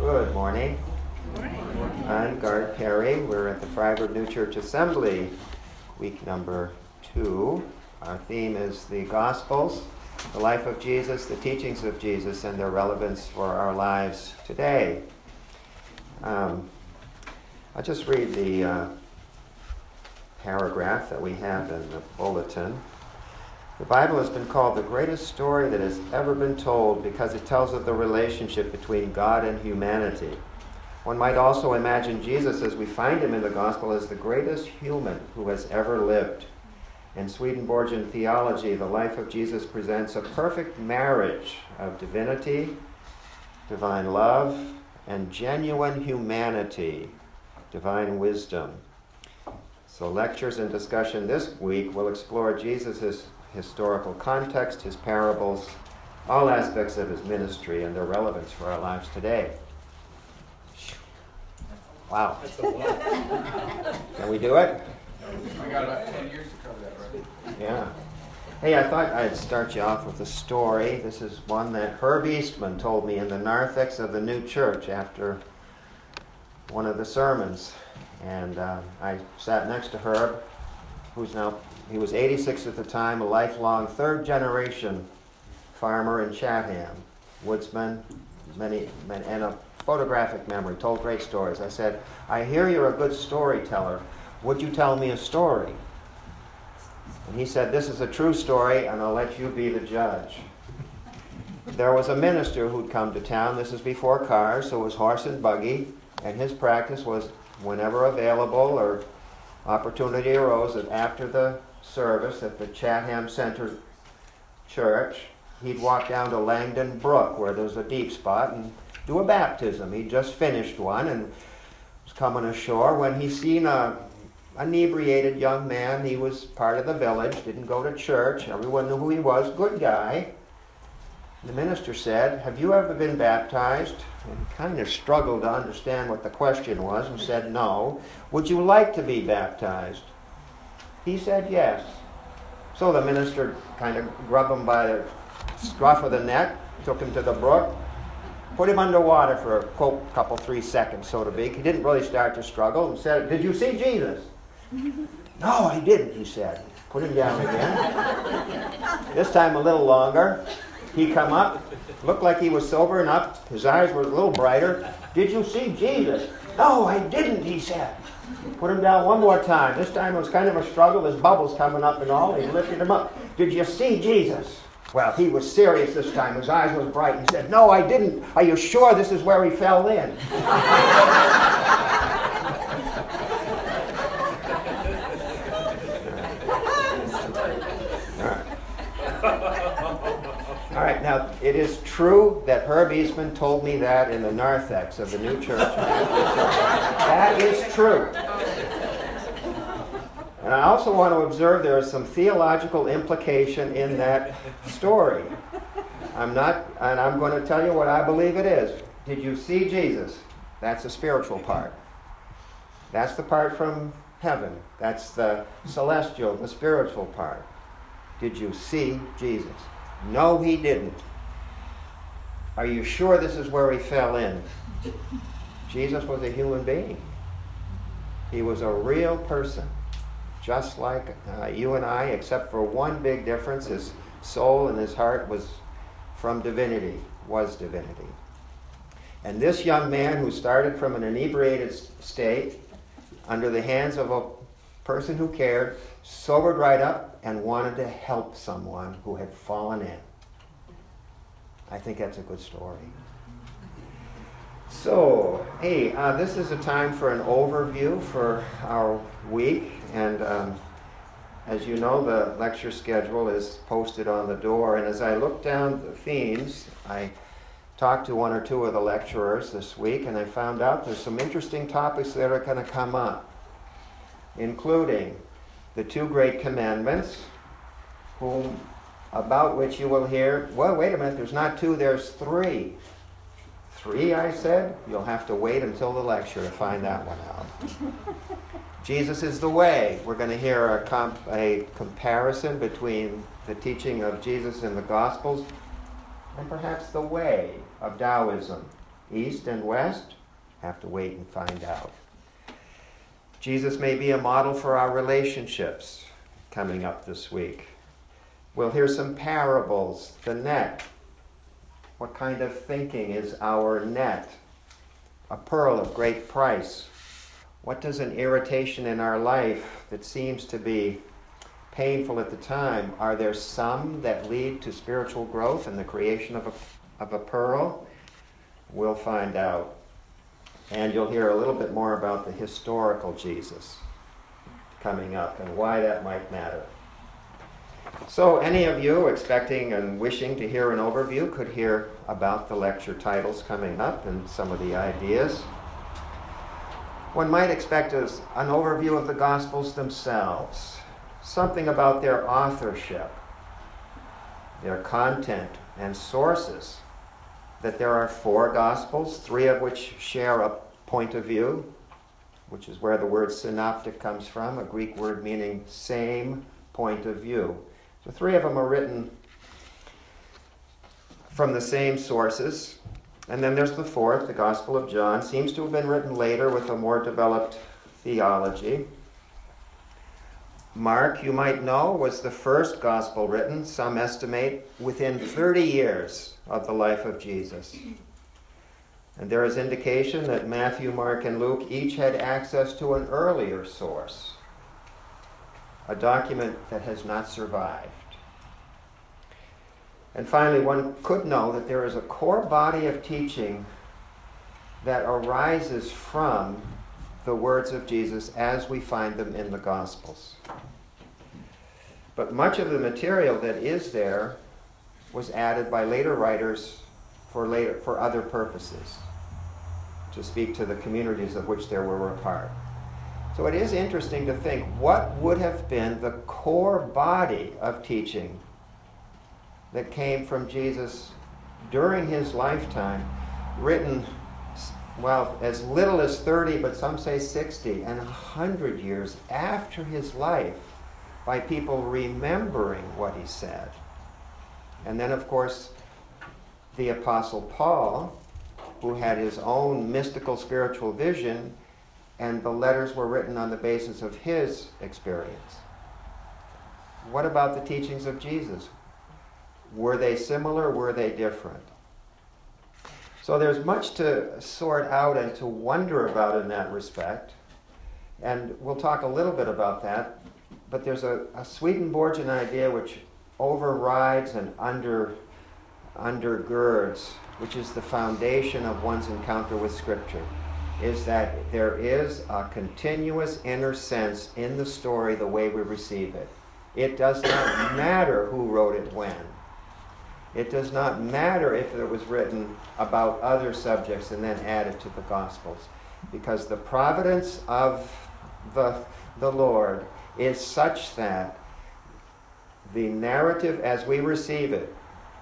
Good morning. I'm Garth Perry. We're at the Freiburg New Church Assembly, week number 2. Our theme is the Gospels, the life of Jesus, the teachings of Jesus, and their relevance for our lives today. I'll just read the paragraph that we have in the bulletin. The Bible has been called the greatest story that has ever been told because it tells of the relationship between God and humanity. One might also imagine Jesus, as we find him in the Gospel, as the greatest human who has ever lived. In Swedenborgian theology, the life of Jesus presents a perfect marriage of divinity, divine love, and genuine humanity, divine wisdom. So lectures and discussion this week will explore Jesus' historical context, his parables, all aspects of his ministry and their relevance for our lives today. Wow. Can we do it? I got about 10 years to cover that, right? Yeah. Hey, I thought I'd start you off with a story. This is one that Herb Eastman told me in the narthex of the New Church after one of the sermons. And I sat next to Herb, he was 86 at the time, a lifelong third-generation farmer in Chatham, woodsman, and a photographic memory, told great stories. I said, I hear you're a good storyteller. Would you tell me a story? And he said, this is a true story, and I'll let you be the judge. There was a minister who'd come to town. This is before cars, so it was horse and buggy, and his practice was whenever available or opportunity arose that after the service at the Chatham Center Church, he'd walk down to Langdon Brook, where there's a deep spot, and do a baptism. He'd just finished one and was coming ashore when he seen a inebriated young man. He was part of the village, didn't go to church. Everyone knew who he was, good guy. The minister said, have you ever been baptized? And he kind of struggled to understand what the question was and said, no. Would you like to be baptized? He said, yes. So the minister kind of grabbed him by the scruff of the neck, took him to the brook, put him underwater for a quote, couple, 3 seconds, so to speak. He didn't really start to struggle and said, did you see Jesus? No, I didn't, he said. Put him down again. This time a little longer. He come up, looked like he was sobering up. His eyes were a little brighter. Did you see Jesus? No, I didn't, he said. Put him down one more time. This time it was kind of a struggle. His bubbles coming up and all. He lifted him up. Did you see Jesus? Well, he was serious this time. His eyes was bright. He said, no, I didn't. Are you sure this is where he fell in? All right, now, it is true that Herb Eastman told me that in the narthex of the New Church. That is true. And I also want to observe there is some theological implication in that story. I'm going to tell you what I believe it is. Did you see Jesus? That's the spiritual part. That's the part from heaven. That's the celestial, the spiritual part. Did you see Jesus? No, he didn't. Are you sure this is where he fell in? Jesus was a human being. He was a real person, just like you and I, except for one big difference. His soul and his heart was from divinity, was divinity. And this young man who started from an inebriated state, under the hands of a person who cared, sobered right up and wanted to help someone who had fallen in. I think that's a good story. So, hey, this is a time for an overview for our week. And as you know, the lecture schedule is posted on the door. And as I look down the themes, I talked to one or two of the lecturers this week, and I found out there's some interesting topics that are going to come up, including the 2 great commandments, about which you will hear, well, wait a minute, there's not 2, there's 3. 3, I said? You'll have to wait until the lecture to find that one out. Jesus is the way. We're going to hear a comparison between the teaching of Jesus in the Gospels and perhaps the way of Taoism East and West? Have to wait and find out. Jesus may be a model for our relationships coming up this week. We'll hear some parables. The net. What kind of thinking is our net? A pearl of great price. What does an irritation in our life that seems to be painful at the time, are there some that lead to spiritual growth and the creation of a pearl? We'll find out. And you'll hear a little bit more about the historical Jesus coming up and why that might matter. So any of you expecting and wishing to hear an overview could hear about the lecture titles coming up and some of the ideas. One might expect an overview of the Gospels themselves, something about their authorship, their content and sources, that there are 4 Gospels, 3 of which share a point of view, which is where the word synoptic comes from, a Greek word meaning same point of view. So 3 of them are written from the same sources. And then there's the 4th, the Gospel of John, seems to have been written later with a more developed theology. Mark, you might know, was the first Gospel written, some estimate, within 30 years of the life of Jesus. And there is indication that Matthew, Mark, and Luke each had access to an earlier source, a document that has not survived. And finally, one could know that there is a core body of teaching that arises from the words of Jesus as we find them in the Gospels. But much of the material that is there was added by later writers for other purposes, to speak to the communities of which they were a part. So it is interesting to think what would have been the core body of teaching that came from Jesus during his lifetime, written, well, as little as 30, but some say 60, and 100 years after his life, by people remembering what he said. And then, of course, the Apostle Paul, who had his own mystical spiritual vision, and the letters were written on the basis of his experience. What about the teachings of Jesus? Were they similar? Were they different? So there's much to sort out and to wonder about in that respect. And we'll talk a little bit about that. But there's a Swedenborgian idea which overrides and undergirds, which is the foundation of one's encounter with Scripture, is that there is a continuous inner sense in the story the way we receive it. It does not matter who wrote it when. It does not matter if it was written about other subjects and then added to the Gospels, because the providence of the Lord is such that the narrative as we receive it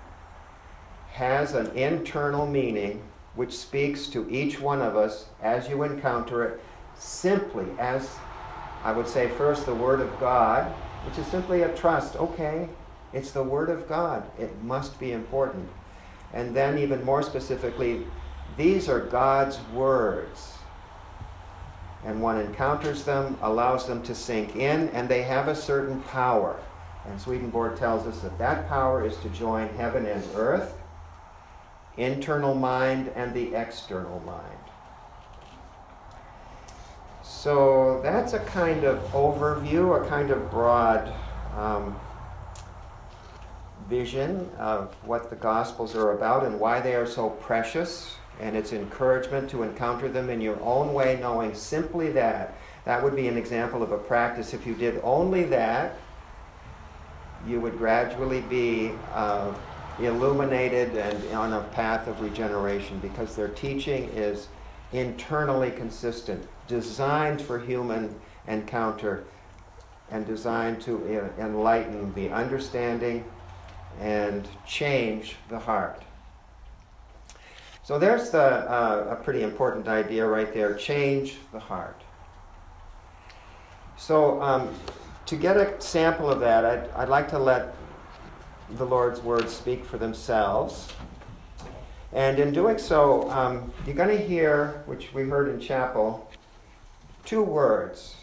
has an internal meaning which speaks to each one of us as you encounter it, simply as, I would say first, the Word of God, which is simply a trust. Okay, it's the Word of God. It must be important. And then even more specifically, these are God's words. And one encounters them, allows them to sink in, and they have a certain power. And Swedenborg tells us that that power is to join heaven and earth, internal mind and the external mind. So that's a kind of overview, a kind of broad vision of what the Gospels are about and why they are so precious, and its encouragement to encounter them in your own way, knowing simply that. That would be an example of a practice. If you did only that, you would gradually be illuminated and on a path of regeneration, because their teaching is internally consistent, designed for human encounter and designed to enlighten the understanding and change the heart. So there's a pretty important idea right there, change the heart. So to get a sample of that, I'd like to let the Lord's words speak for themselves. And in doing so, you're going to hear, which we heard in chapel, two words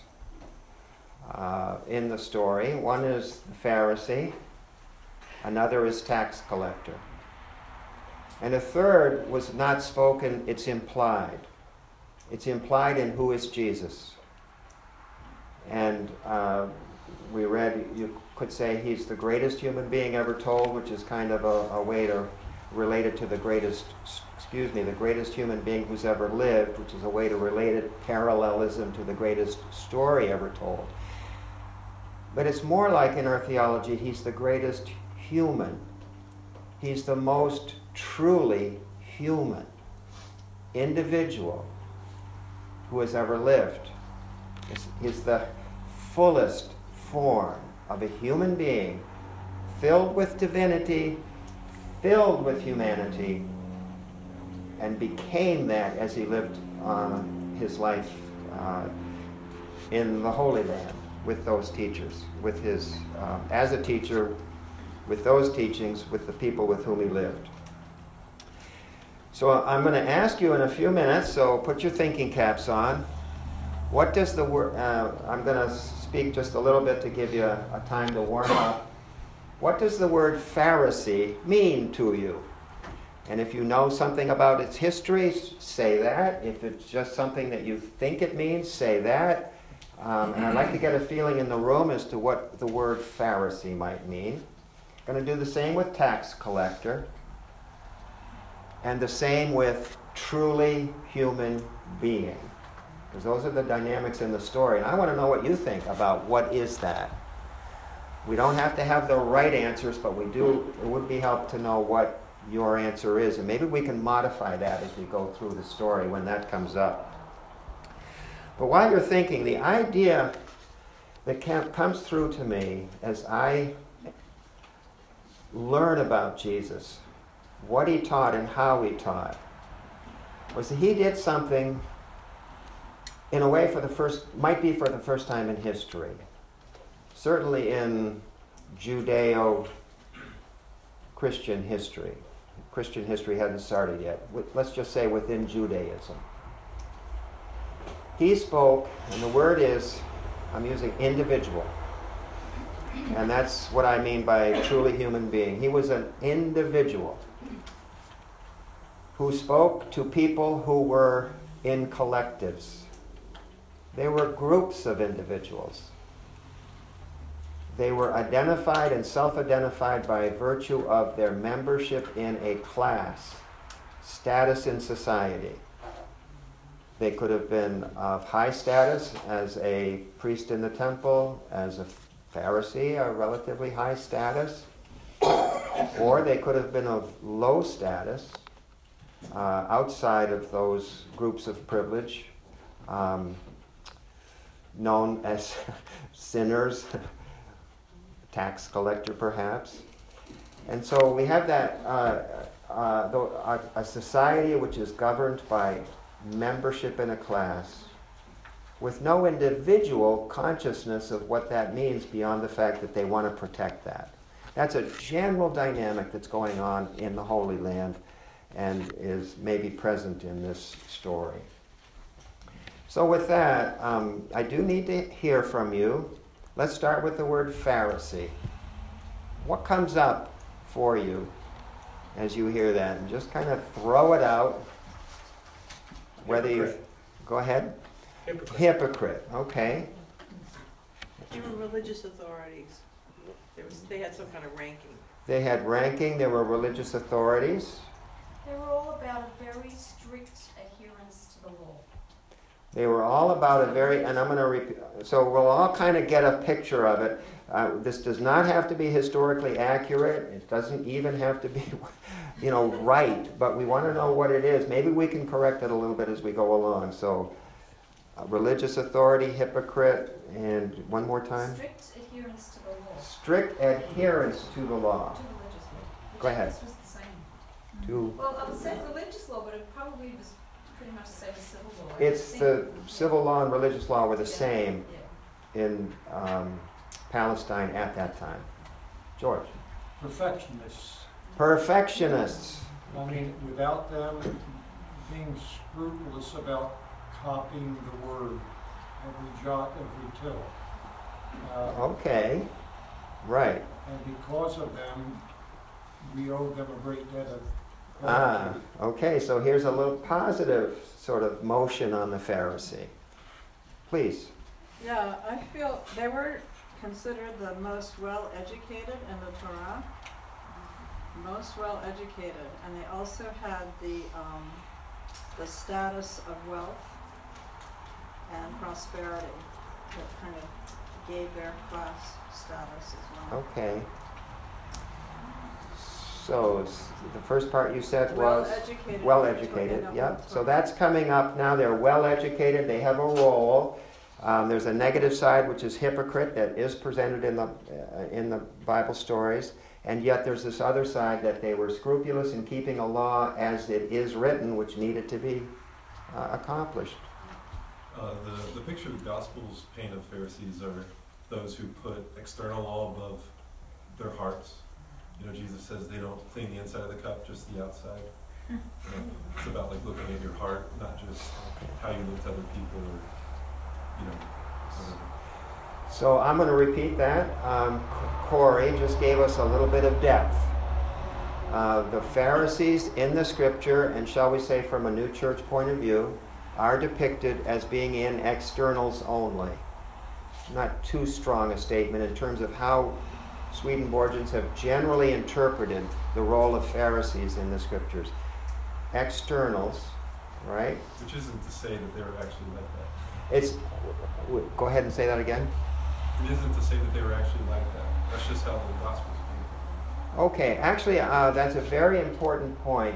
in the story. One is the Pharisee, another is tax collector. And a third was not spoken, it's implied. It's implied in who is Jesus. And we read, you could say he's the greatest human being ever told, which is kind of a way to relate it to the greatest human being who's ever lived, which is a way to relate it, parallelism to the greatest story ever told. But it's more like in our theology, he's the greatest human. He's the most truly human individual who has ever lived. He's the fullest form of a human being, filled with divinity, filled with humanity, and became that as he lived his life in the Holy Land with those teachers, with his, as a teacher, with those teachings, with the people with whom he lived. So I'm going to ask you in a few minutes, so put your thinking caps on. What does the word, I'm going to speak just a little bit to give you a time to warm up. What does the word Pharisee mean to you? And if you know something about its history, say that. If it's just something that you think it means, say that. And I'd like to get a feeling in the room as to what the word Pharisee might mean. I'm going to do the same with tax collector. And the same with truly human being. Because those are the dynamics in the story. And I want to know what you think about what is that. We don't have to have the right answers, but it would be helpful to know what your answer is. And maybe we can modify that as we go through the story when that comes up. But while you're thinking, the idea that comes through to me as I learn about Jesus, what he taught and how he taught, was that he did something in a way might be for the first time in history. Certainly in Judeo-Christian history. Christian history hadn't started yet. Let's just say within Judaism. He spoke, and the word is, I'm using individual. And that's what I mean by truly human being. He was an individual who spoke to people who were in collectives. They were groups of individuals. They were identified and self-identified by virtue of their membership in a class, status in society. They could have been of high status as a priest in the temple, as a Pharisee, a relatively high status, or they could have been of low status, outside of those groups of privilege, known as sinners, tax collector perhaps. And so we have that, a society which is governed by membership in a class with no individual consciousness of what that means beyond the fact that they want to protect that. That's a general dynamic that's going on in the Holy Land and is maybe present in this story. So with that, I do need to hear from you. Let's start with the word Pharisee. What comes up for you as you hear that? And just kind of throw it out. Whether you... Go ahead. Hypocrite. Okay. They were religious authorities. They had some kind of ranking. They had ranking. There were religious authorities. They were all about a very strict adherence to the law. They were all about a very, and I'm going to repeat, so we'll all kind of get a picture of it. This does not have to be historically accurate. It doesn't even have to be, right, but we want to know what it is. Maybe we can correct it a little bit as we go along. So, religious authority, hypocrite, and one more time? Strict adherence to the law. Strict adherence to the law. To religious law. Go ahead. This was the same. To... Well, I would say religious law, but it probably was pretty much the same as civil law. It's the civil law and religious law were the same in Palestine at that time. George. Perfectionists. Perfectionists. I mean, without them being scrupulous about copying the word, every jot, every tittle. Okay, right. And because of them, we owe them a great debt of Ah, gratitude. okay, so here's a little positive sort of motion on the Pharisee. Please. Yeah, I feel they were considered the most well-educated in the Torah. Most well-educated, and they also had the status of wealth and prosperity that kind of gave their class status as well. Okay. So the first part you said was Well-educated. well-educated. Yeah, Yep. So that's coming up now. They're well-educated. They have a role. There's a negative side, which is hypocrite, that is presented in the Bible stories. And yet there's this other side that they were scrupulous in keeping a law as it is written, which needed to be accomplished. The picture the Gospels paint of Pharisees are those who put external law above their hearts. You know, Jesus says they don't clean the inside of the cup, just the outside. You know, it's about like looking at your heart, not just how you look to other people or, you know, whatever. So I'm going to repeat that. Corey just gave us a little bit of depth. The Pharisees in the scripture, and shall we say from a new church point of view, are depicted as being in externals only. Not too strong a statement in terms of how Swedenborgians have generally interpreted the role of Pharisees in the scriptures. Externals, right? Which isn't to say that they were actually like that. It's. Go ahead and say that again. It isn't to say that they were actually like that. That's just how the Gospels view Okay, actually, that's a very important point.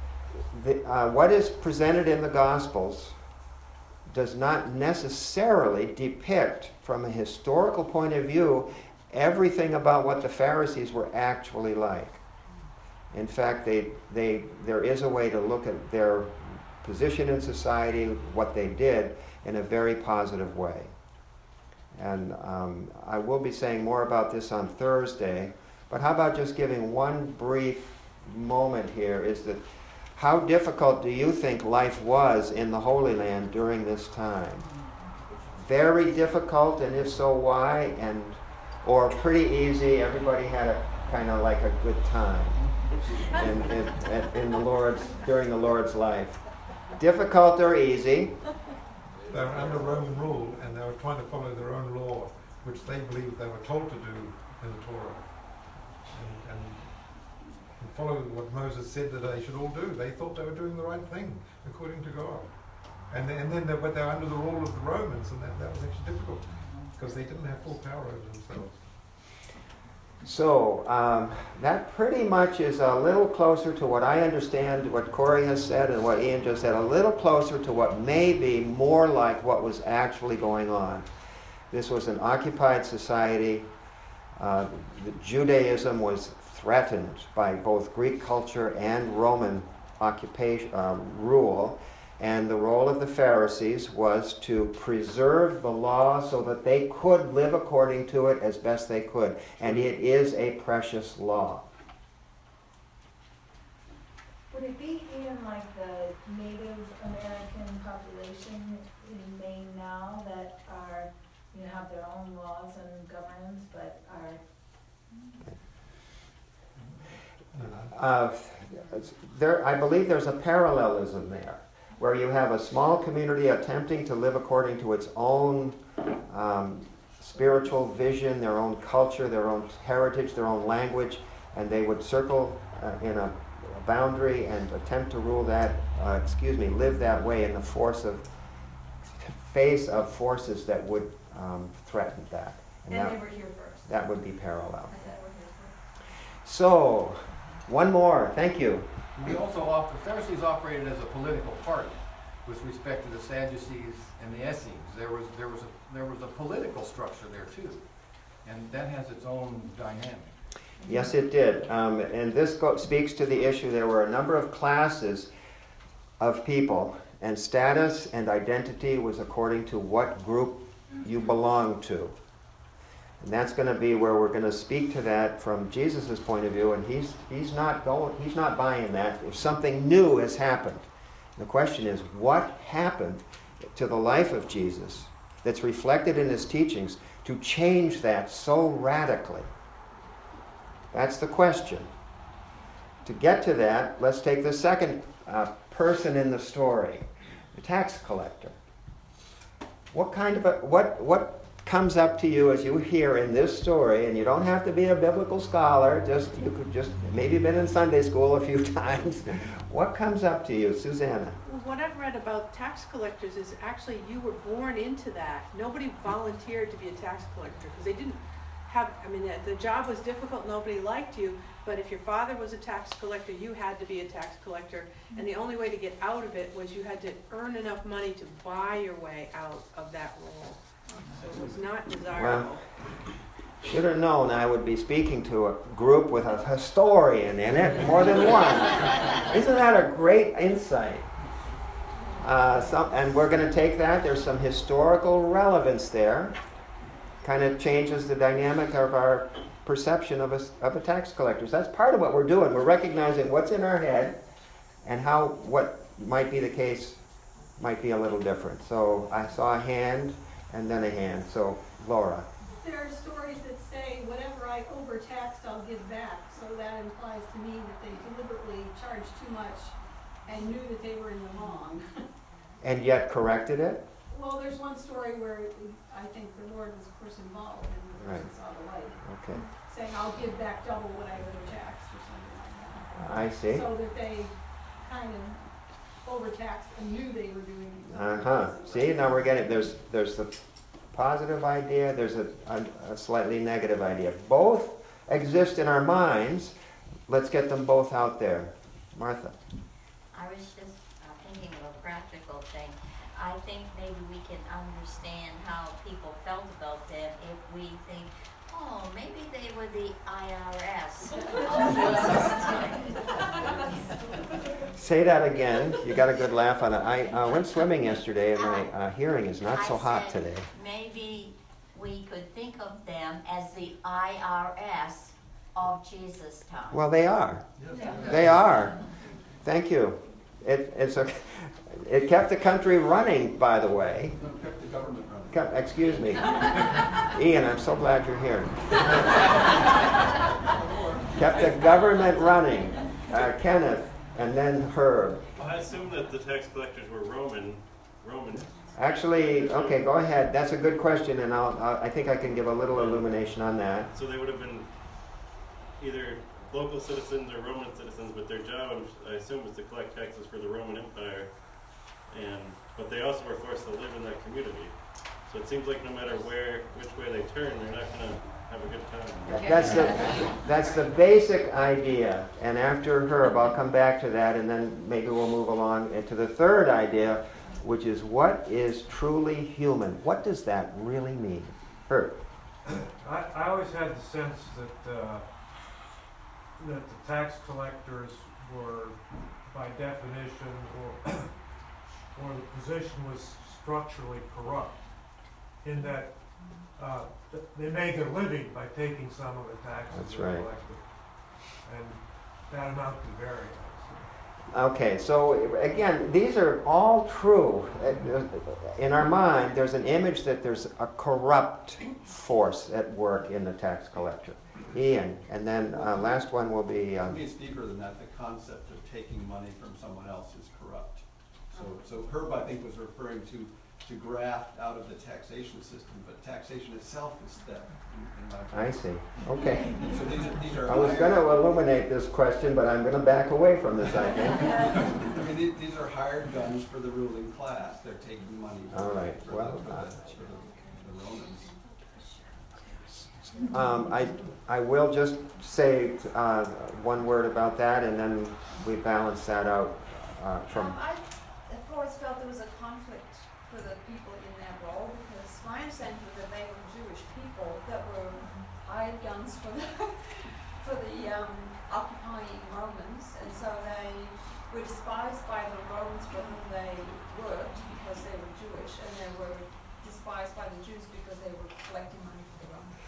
What is presented in the Gospels does not necessarily depict, from a historical point of view, everything about what the Pharisees were actually like. In fact, there is a way to look at their position in society, what they did, in a very positive way. And I will be saying more about this on Thursday, but how about just giving one brief moment here, is that how difficult do you think life was in the Holy Land during this time? Very difficult, and if so, why? Or pretty easy, everybody had a kind of like a good time in the Lord's, during the Lord's life. Difficult or easy? They were under Roman rule, and they were trying to follow their own law, which they believed they were told to do in the Torah. And follow what Moses said that they should all do. They thought they were doing the right thing, according to God. But they were under the rule of the Romans, and that was actually difficult, because they didn't have full power over themselves. So that pretty much is a little closer to what I understand, what Corey has said and what Ian just said, a little closer to what may be more like what was actually going on. This was an occupied society. Judaism was threatened by both Greek culture and Roman occupation rule. And the role of the Pharisees was to preserve the law so that they could live according to it as best they could. And it is a precious law. Would it be even like the Native American population in Maine now that are, have their own laws and governance, but are... I believe there's a parallelism there, where you have a small community attempting to live according to its own spiritual vision, their own culture, their own heritage, their own language, and they would circle in a boundary and attempt to live that way in the face of forces that would threaten that. And they were here first. That would be parallel. And they were here first. So, one more. Thank you. We also, the Pharisees operated as a political party with respect to the Sadducees and the Essenes. There was a political structure there too, and that has its own dynamic. Yes, it did. And this speaks to the issue. There were a number of classes of people, and status and identity was according to what group you belonged to. And that's going to be where we're going to speak to that from Jesus' point of view, and he's not buying that. If something new has happened, the question is, what happened to the life of Jesus that's reflected in his teachings to change that so radically? That's the question. To get to that, let's take the second person in the story, the tax collector. What comes up to you as you hear in this story, and you don't have to be a biblical scholar, you could just maybe been in Sunday school a few times. What comes up to you, Susanna? Well, what I've read about tax collectors is actually you were born into that. Nobody volunteered to be a tax collector because they didn't have, I mean, the job was difficult, nobody liked you, but if your father was a tax collector, you had to be a tax collector, and the only way to get out of it was you had to earn enough money to buy your way out of that role. So it was not desirable. Well, should have known I would be speaking to a group with a historian in it, more than one. Isn't that a great insight? And we're going to take that. There's some historical relevance there. Kind of changes the dynamic of our perception of a tax collector. So that's part of what we're doing. We're recognizing what's in our head and how what might be the case might be a little different. So I saw a hand and then a hand. So Laura. There are stories that say, whatever I overtaxed, I'll give back. So that implies to me that they deliberately charged too much and knew that they were in the wrong. And yet corrected it? Well, there's one story where I think the Lord was, of course, involved, and the person saw the light. Okay. Saying, I'll give back double what I overtaxed, or something like that. I see. So that they kind of overtaxed and knew they were doing it. See, now we're getting, there's the positive idea, there's a slightly negative idea. Both exist in our minds. Let's get them both out there. Martha. I was just thinking of a practical thing. I think maybe we can understand how people felt about that if we think, oh, maybe they were the IRS. Say that again. You got a good laugh on it. I went swimming yesterday, and my hearing is not so hot today. Maybe we could think of them as the IRS of Jesus' time. Well, they are. They are. Thank you. It kept the country running, by the way. It kept the government running. Excuse me. Ian, I'm so glad you're here. Kept the government running. Kenneth, and then Herb. Well, I assume that the tax collectors were Roman. Actually, okay, go ahead. That's a good question, and I think I can give a little illumination on that. So they would have been either local citizens or Roman citizens, but their job, I assume, was to collect taxes for the Roman Empire. But they also were forced to live in that community. So it seems like no matter which way they turn, they're not going to have a good time. That's the basic idea. And after Herb, I'll come back to that, and then maybe we'll move along to the third idea, which is what is truly human. What does that really mean? Herb. I always had the sense that the tax collectors were, by definition, or the position was structurally corrupt, in that they made their living by taking some of the taxes That's they right. collected, and that amounted to very. Okay, so again, these are all true. In our mind, there's an image that there's a corrupt force at work in the tax collector. Ian, and then last one will be... To me, it's deeper than that. The concept of taking money from someone else is corrupt. So Herb, I think, was referring to graft out of the taxation system, but taxation itself is theft. I see. Okay. So these are I was going to illuminate this question, but I'm going to back away from this, I think. I mean, these are hired guns for the ruling class. They're taking money All right. for the Romans. I will just say one word about that, and then we balance that out from... I always felt there was a conflict for the people in that role, because my understanding was that they were Jewish people that were hired guns for the occupying Romans, and so they were despised by the Romans for whom they worked because they were Jewish, and they were despised by the Jews because they were collecting money for the Romans.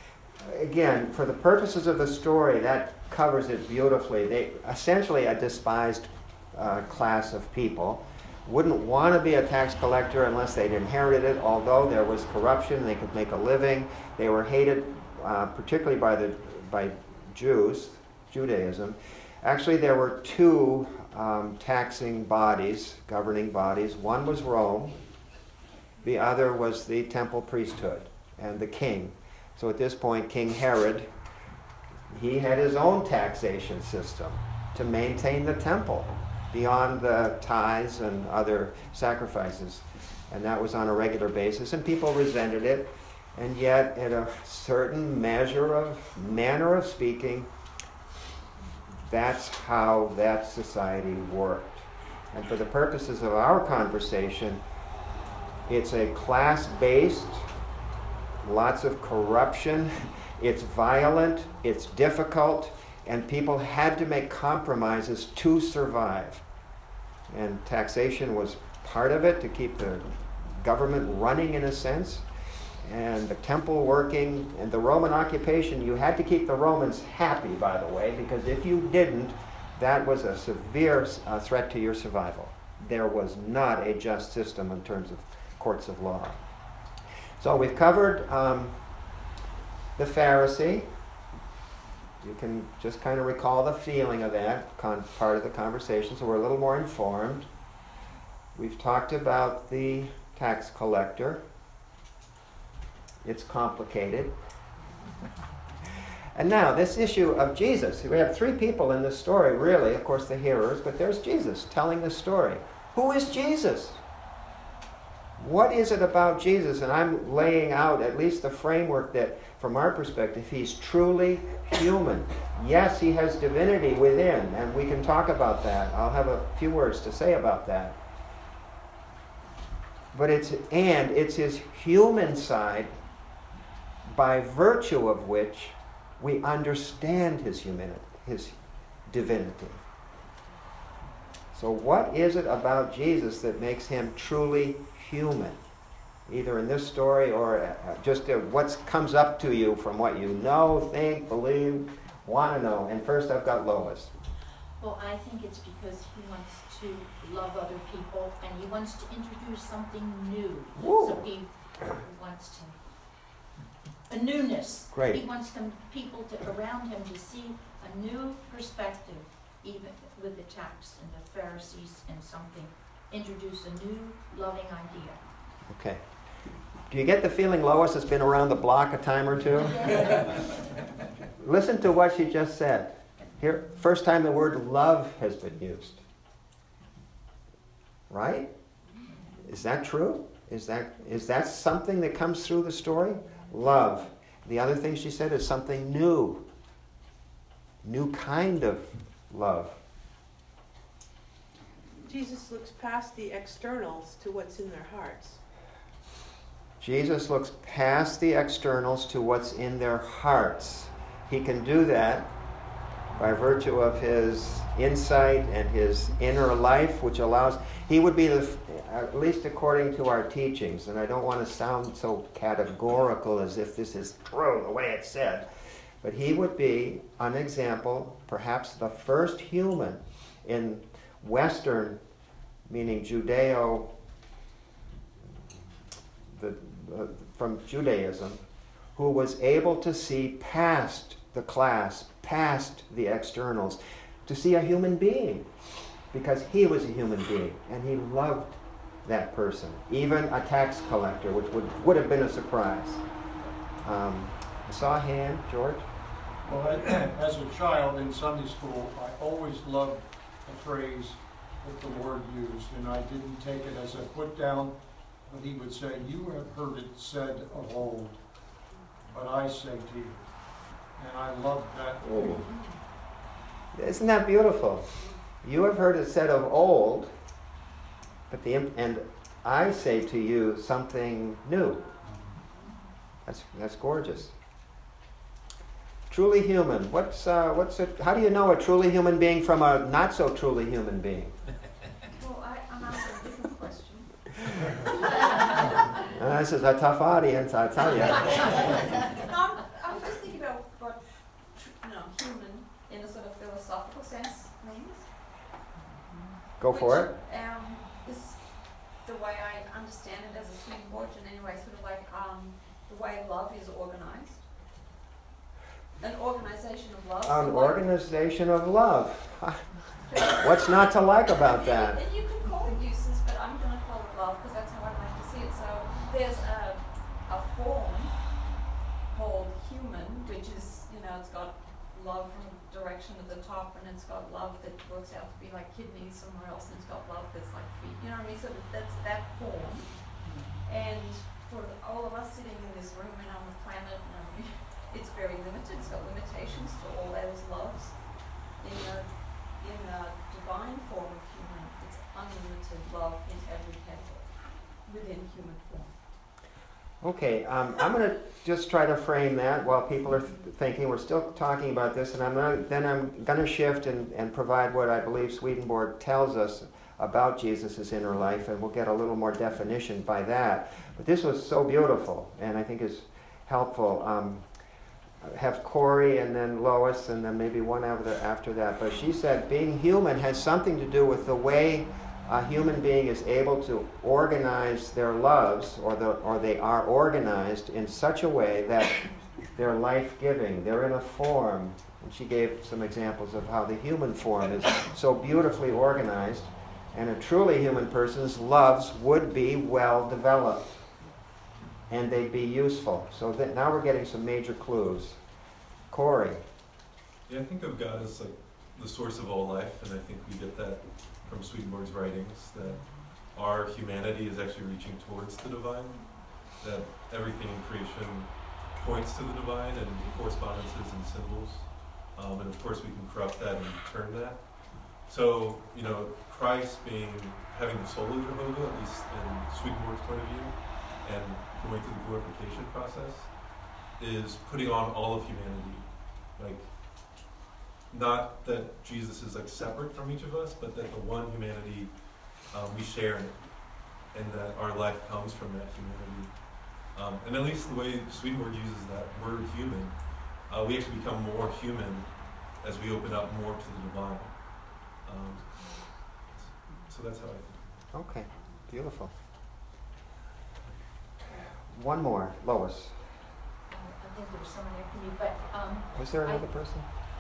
again, for the purposes of the story, that covers it beautifully. They essentially a despised class of people. Wouldn't want to be a tax collector unless they'd inherited it, although there was corruption, they could make a living. They were hated particularly by Jews, Judaism. Actually, there were two taxing bodies, governing bodies. One was Rome, the other was the temple priesthood and the king. So at this point, King Herod, he had his own taxation system to maintain the temple beyond the tithes and other sacrifices. And that was on a regular basis, and people resented it. And yet, in a certain manner of speaking, that's how that society worked. And for the purposes of our conversation, it's a class-based, lots of corruption, it's violent, it's difficult, and people had to make compromises to survive. And taxation was part of it, to keep the government running in a sense, and the temple working, and the Roman occupation. You had to keep the Romans happy, by the way, because if you didn't, that was a severe threat to your survival. There was not a just system in terms of courts of law. So we've covered the Pharisee. You can just kind of recall the feeling of that part of the conversation, so we're a little more informed. We've talked about the tax collector. It's complicated. And now, this issue of Jesus. We have three people in this story, really, of course, the hearers, but there's Jesus telling the story. Who is Jesus? What is it about Jesus? And I'm laying out at least the framework that, from our perspective, he's truly human. Yes, he has divinity within, and we can talk about that. I'll have a few words to say about that. But it's his human side by virtue of which we understand his humanity, his divinity. So what is it about Jesus that makes him truly human? Either in this story or just what comes up to you from what you know, think, believe, want to know. And first I've got Lois. Well, I think it's because he wants to love other people and he wants to introduce something new. Woo. So he wants to a newness. Great. He wants people around him to see a new perspective, even with the tax and the Pharisees and something. Introduce a new loving idea. Okay. Do you get the feeling Lois has been around the block a time or two? Listen to what she just said. Here, first time the word love has been used. Right? Is that true? Is that something that comes through the story? Love. The other thing she said is something new. New kind of love. Jesus looks past the externals to what's in their hearts. Jesus looks past the externals to what's in their hearts. He can do that by virtue of his insight and his inner life, which allows... He would be, at least according to our teachings, and I don't want to sound so categorical as if this is true the way it's said, but he would be an example, perhaps the first human in Western, meaning Judeo, from Judaism, who was able to see past the class, past the externals, to see a human being, because he was a human being, and he loved that person, even a tax collector, which would have been a surprise. I saw a hand, George? Well, as a child in Sunday school, I always loved the phrase that the Lord used, and I didn't take it as a put down, but he would say, "You have heard it said of old, but I say to you." And I loved that. Ooh. Isn't that beautiful? You have heard it said of old, but and I say to you something new. That's gorgeous. Truly human. How do you know a truly human being from a not so truly human being? Well, I'm asking a different question. This is a tough audience, I tell you. I was just thinking about Go for it. Is the way I understand it as a Swedenborgian anyway, sort of like the way love is organized. An organization of love. An organization of love. What's not to like about that? And you can call it uses, but I'm going to call it love because that's how I like to see it. So there's a form called human, which is, it's got love from direction at the top, and it's got love that works out to be like kidneys somewhere else, and it's got love that's like feet. You know what I mean? So that's that form. And for all of us sitting in this room and on the planet, it's very limited. It's got limitations to all those loves. In the divine form of human, it's unlimited love in every category within human form. Okay, I'm going to just try to frame that while people are thinking. We're still talking about this, and I'm going to shift and provide what I believe Swedenborg tells us about Jesus' inner life, and we'll get a little more definition by that. But this was so beautiful, and I think is helpful. Have Corey and then Lois, and then maybe one after that. But she said being human has something to do with the way a human being is able to organize their loves, or they are organized in such a way that they're life-giving. They're in a form. And she gave some examples of how the human form is so beautifully organized, and a truly human person's loves would be well developed, and they'd be useful. So that now we're getting some major clues. Corey. Yeah, I think of God as like the source of all life, and I think we get that from Swedenborg's writings, that our humanity is actually reaching towards the divine, that everything in creation points to the divine and correspondences and symbols, and of course we can corrupt that and turn that. So, Christ having the soul of Jehovah, at least in Swedenborg's point of view, and going through the glorification process, is putting on all of humanity. Like, not that Jesus is like separate from each of us, but that the one humanity we share in it, and that our life comes from that humanity. And at least the way Swedenborg uses that word human, we actually become more human as we open up more to the divine. So that's how I think. Okay, beautiful. One more, Lois. I think there was someone after me, but was there another person?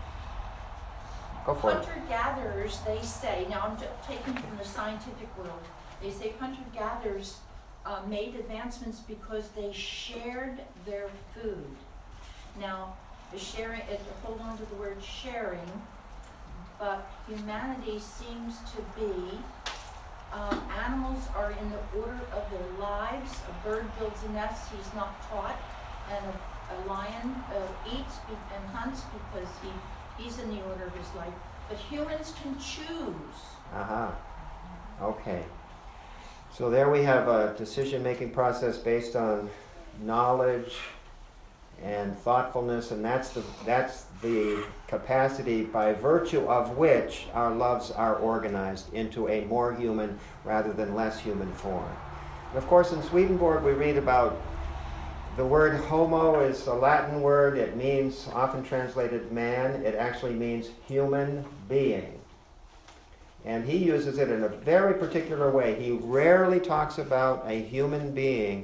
Go for it. Hunter-gatherers, they say, now I'm taking from the scientific world, they say hunter-gatherers made advancements because they shared their food. Now, the sharing, hold on to the word sharing, but humanity seems to be, animals are in the order of their lives. A bird builds a nest he's not taught, and a lion eats and hunts because he's in the order of his life. But humans can choose. Aha. Okay. So there we have a decision-making process based on knowledge and thoughtfulness, and that's the capacity by virtue of which our loves are organized into a more human rather than less human form. And of course, in Swedenborg we read about the word homo is a Latin word. It means, often translated man, it actually means human being. And he uses it in a very particular way. He rarely talks about a human being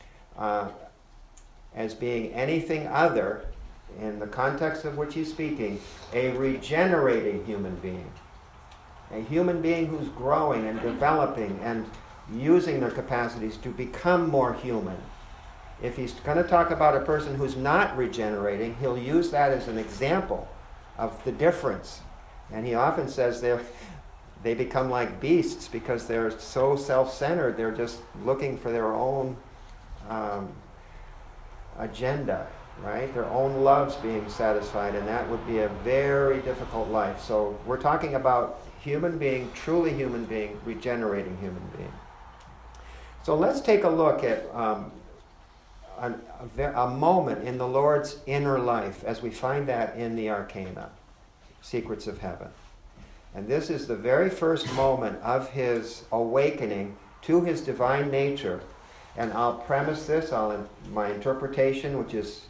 as being anything other, in the context of which he's speaking, a regenerating human being. A human being who's growing and developing and using their capacities to become more human. If he's going to talk about a person who's not regenerating, he'll use that as an example of the difference. And he often says they become like beasts because they're so self-centered. They're just looking for their own agenda, right? Their own loves being satisfied, and that would be a very difficult life. So we're talking about human being, truly human being, regenerating human being. So let's take a look at a moment in the Lord's inner life as we find that in the Arcana, Secrets of Heaven. And this is the very first moment of his awakening to his divine nature. And I'll premise this on my interpretation, which is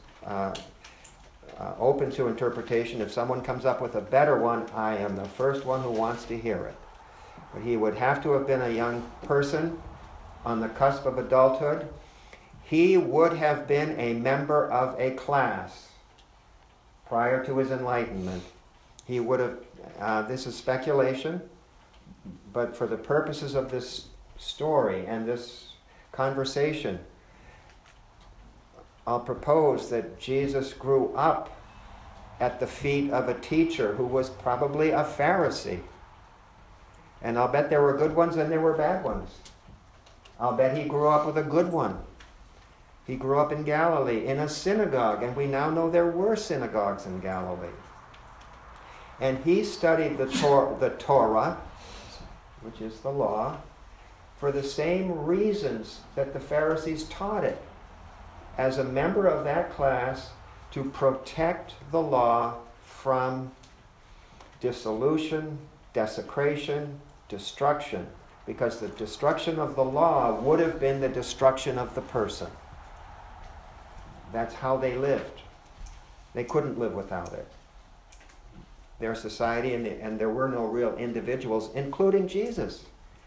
open to interpretation. If someone comes up with a better one, I am the first one who wants to hear it. but he would have to have been a young person on the cusp of adulthood. He would have been a member of a class prior to his enlightenment. He would have, this is speculation, but for the purposes of this story and this conversation, I'll propose that Jesus grew up at the feet of a teacher who was probably a Pharisee. And I'll bet there were good ones and there were bad ones. I'll bet he grew up with a good one. He grew up in Galilee in a synagogue, and we now know there were synagogues in Galilee. And he studied the Torah, which is the law, for the same reasons that the Pharisees taught it, as a member of that class to protect the law from dissolution, desecration, destruction, because the destruction of the law would have been the destruction of the person. That's how they lived. They couldn't live without it. Their society, and there were no real individuals, including Jesus.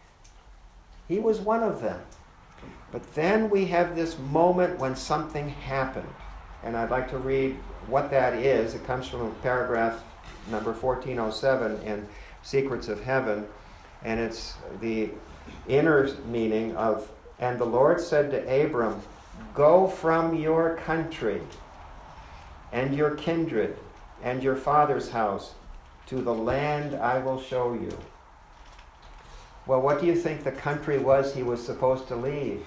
He was one of them. But then we have this moment when something happened. And I'd like to read what that is. It comes from paragraph number 1407 in Secrets of Heaven. And it's the inner meaning of, and the Lord said to Abram, "Go from your country and your kindred and your father's house to the land I will show you." Well, what do you think the country was he was supposed to leave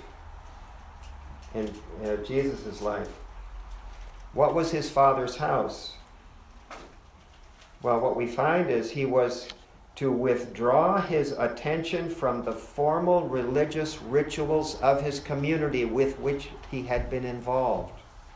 in Jesus' life? What was his father's house? Well, what we find is he was to withdraw his attention from the formal religious rituals of his community with which he had been involved.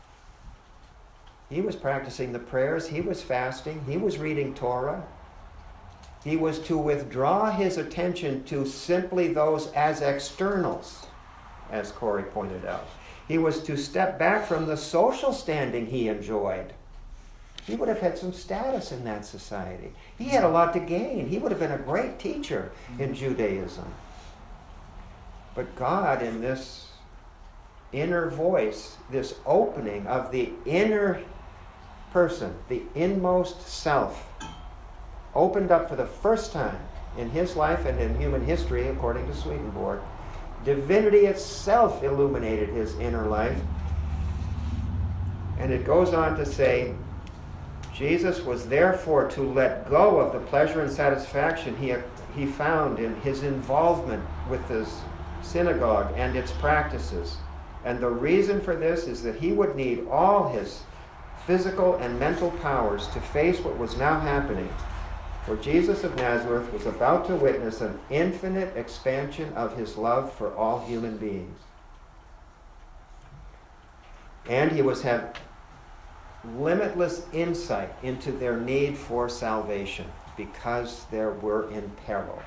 He was practicing the prayers, he was fasting, he was reading Torah. He was to withdraw his attention to simply those as externals, as Corey pointed out. He was to step back from the social standing he enjoyed. He would have had some status in that society. He had a lot to gain. He would have been a great teacher in Judaism. But God, in this inner voice, this opening of the inner person, the inmost self, opened up for the first time in his life and in human history, according to Swedenborg. Divinity itself illuminated his inner life. And it goes on to say, Jesus was therefore to let go of the pleasure and satisfaction he found in his involvement with this synagogue and its practices. And the reason for this is that he would need all his physical and mental powers to face what was now happening. For Jesus of Nazareth was about to witness an infinite expansion of his love for all human beings. And he was have limitless insight into their need for salvation because they were in peril.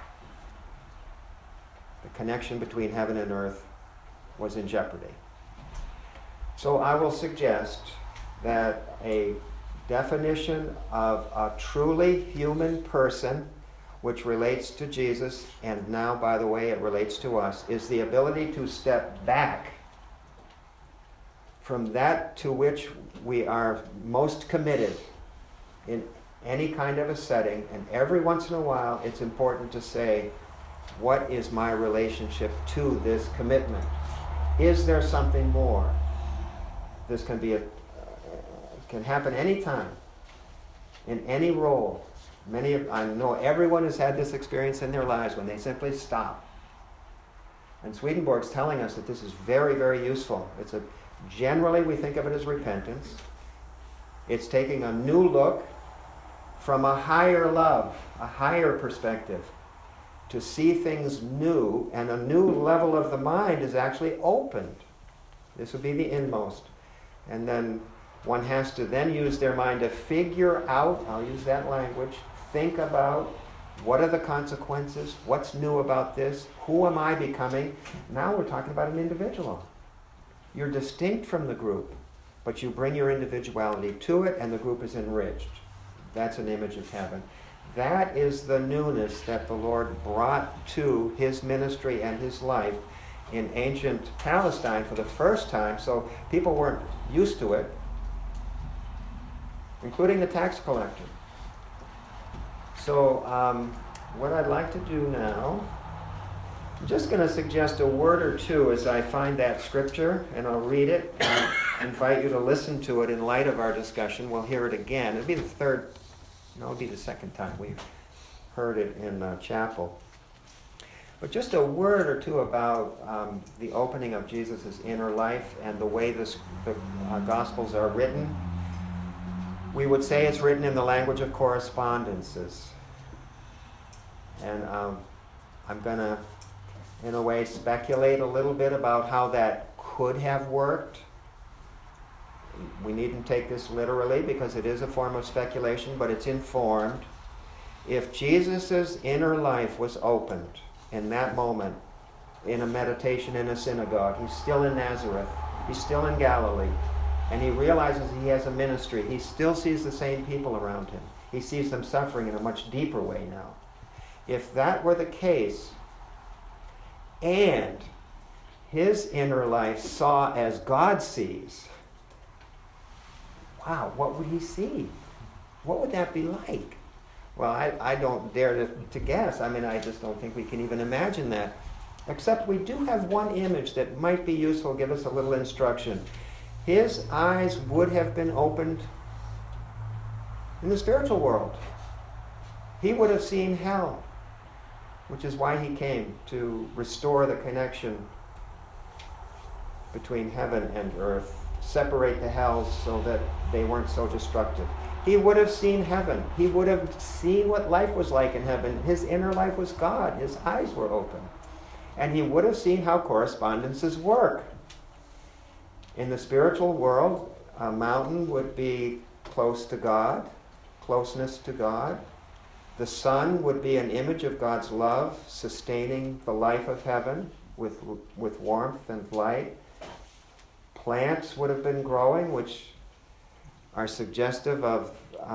The connection between heaven and earth was in jeopardy. So I will suggest that a definition of a truly human person, which relates to Jesus, and now, by the way, it relates to us, is the ability to step back from that to which we are most committed in any kind of a setting, and every once in a while it's important to say, what is my relationship to this commitment? Is there something more? This can be can happen anytime, in any role. I know everyone has had this experience in their lives when they simply stop. And Swedenborg's telling us that this is very, very useful. Generally, we think of it as repentance. It's taking a new look from a higher love, a higher perspective, to see things new, and a new level of the mind is actually opened. This would be the inmost. And then one has to then use their mind to figure out, I'll use that language, think about what are the consequences, what's new about this, who am I becoming? Now we're talking about an individual. You're distinct from the group, but you bring your individuality to it and the group is enriched. That's an image of heaven. That is the newness that the Lord brought to his ministry and his life in ancient Palestine for the first time, so people weren't used to it, including the tax collector. So what I'd like to do now, I'm just going to suggest a word or two as I find that scripture, and I'll read it and invite you to listen to it in light of our discussion. We'll hear it again. It'll be it'll be the second time we've heard it in chapel. But just a word or two about the opening of Jesus' inner life and the way the Gospels are written. We would say it's written in the language of correspondences. And I'm going to, in a way, speculate a little bit about how that could have worked. We needn't take this literally because it is a form of speculation, but it's informed. If Jesus' inner life was opened in that moment, in a meditation in a synagogue, he's still in Nazareth, he's still in Galilee, and he realizes he has a ministry. He still sees the same people around him. He sees them suffering in a much deeper way now. If that were the case, and his inner life saw as God sees, wow, what would he see? What would that be like? Well, I don't dare to guess. I mean, I just don't think we can even imagine that. Except we do have one image that might be useful, give us a little instruction. His eyes would have been opened in the spiritual world. He would have seen hell, which is why he came, to restore the connection between heaven and earth, separate the hells so that they weren't so destructive. He would have seen heaven. He would have seen what life was like in heaven. His inner life was God. His eyes were open. And he would have seen how correspondences work. In the spiritual world, a mountain would be close to God, closeness to God. The sun would be an image of God's love, sustaining the life of heaven with warmth and light. Plants would have been growing, which are suggestive of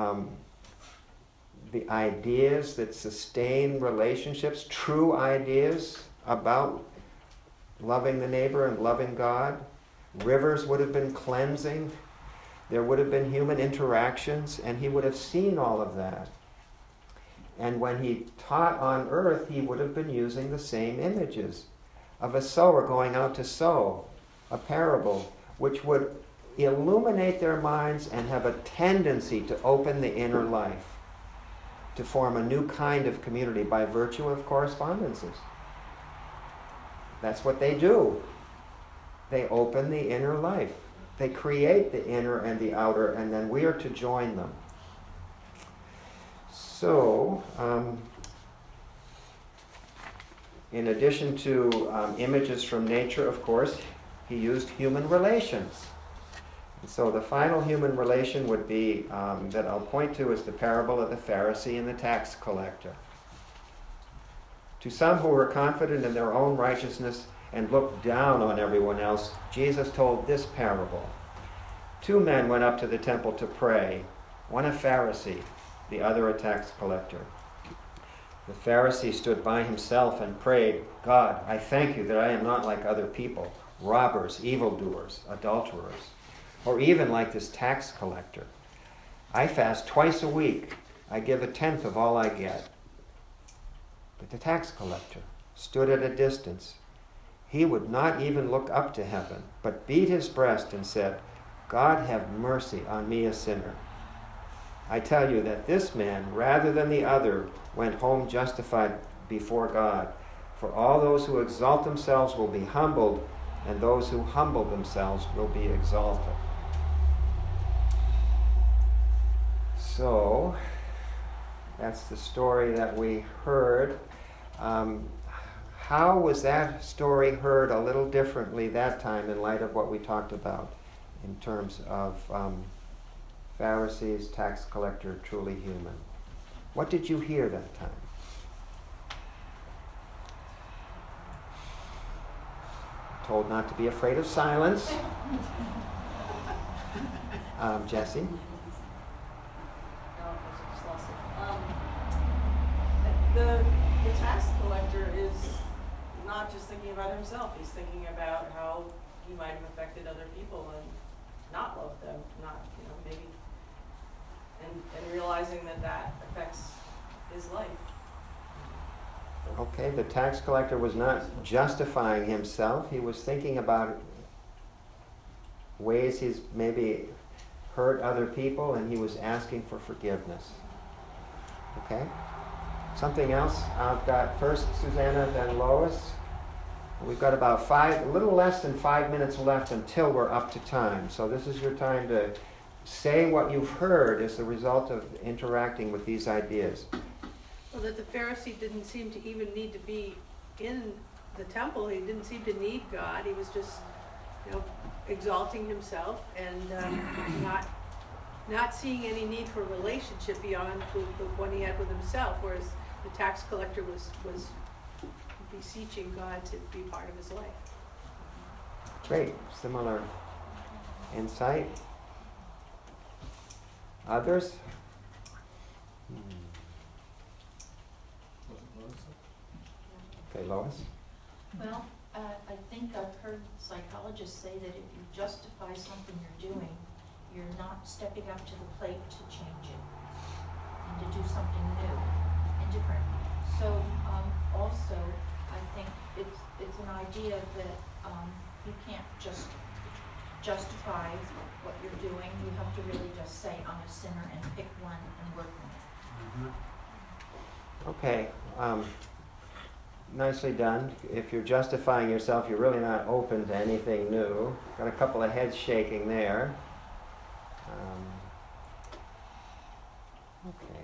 the ideas that sustain relationships, true ideas about loving the neighbor and loving God. Rivers would have been cleansing. There would have been human interactions, and he would have seen all of that. And when he taught on earth, he would have been using the same images of a sower going out to sow, a parable, which would illuminate their minds and have a tendency to open the inner life, to form a new kind of community by virtue of correspondences. That's what they do. They open the inner life. They create the inner and the outer, and then we are to join them. So, in addition to images from nature, of course, he used human relations. And so the final human relation would be, that I'll point to, is the parable of the Pharisee and the tax collector. To some who were confident in their own righteousness and looked down on everyone else, Jesus told this parable. 2 men went up to the temple to pray, one a Pharisee, the other a tax collector. The Pharisee stood by himself and prayed, "God, I thank you that I am not like other people, robbers, evildoers, adulterers, or even like this tax collector. I fast twice a week. I give 1/10 of all I get." But the tax collector stood at a distance. He would not even look up to heaven, but beat his breast and said, "God, have mercy on me, a sinner." I tell you that this man, rather than the other, went home justified before God. For all those who exalt themselves will be humbled, and those who humble themselves will be exalted. So, that's the story that we heard. How was that story heard a little differently that time in light of what we talked about in terms of Pharisees, tax collector, truly human? What did you hear that time? Told not to be afraid of silence. Jesse? the tax collector is not just thinking about himself, he's thinking about how he might have affected other people and not loved them, not, maybe, and realizing that affects his life. Okay, the tax collector was not justifying himself. He was thinking about ways he's maybe hurt other people, and he was asking for forgiveness. Okay? Something else? I've got first Susanna, then Lois. We've got about a little less than 5 minutes left until we're up to time. So this is your time to say what you've heard as the result of interacting with these ideas. Well, that the Pharisee didn't seem to even need to be in the temple. He didn't seem to need God. He was just, exalting himself and not seeing any need for a relationship beyond the one he had with himself, whereas the tax collector was beseeching God to be part of his life. Great. Similar insight. Others? Okay, Lois? Well, I think I've heard psychologists say that if you justify something you're doing, you're not stepping up to the plate to change it and to do something new and different. So also, I think it's an idea that you can't just justify what you're doing. You have to really just say, I'm a sinner, and pick one and work on it. Okay. Nicely done. If you're justifying yourself, you're really not open to anything new. Got a couple of heads shaking there. Okay.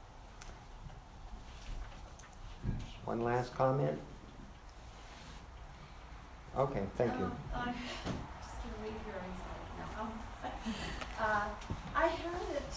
One last comment? Okay, thank you. I'm just going to leave your anxiety now. I heard it,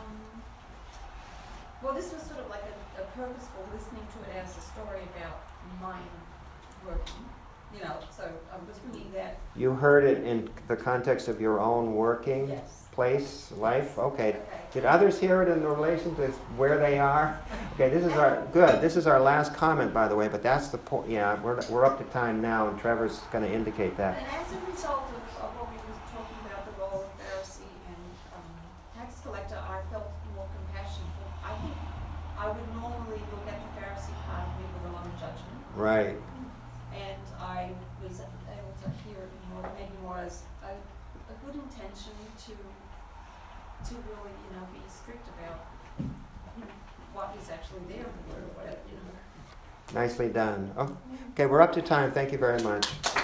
well, this was sort of like a purposeful listening to it as a story about mind working, so I was reading that. You heard it in the context of your own working Yes. place, life? Okay. Did others hear it in relation to where they are? Okay, this is our last comment, by the way, but that's the point. Yeah, we're up to time now, and Trevor's going to indicate that. And as a result of what we were talking about, the role of Pharisee and tax collector, I felt more compassion. I think I would normally look at the Pharisee part of me with a lot of judgment. Right. And I was able to hear it maybe more as a good intention to really, be strict about what is actually there in the Word or whatever, Nicely done. Oh, okay, we're up to time. Thank you very much.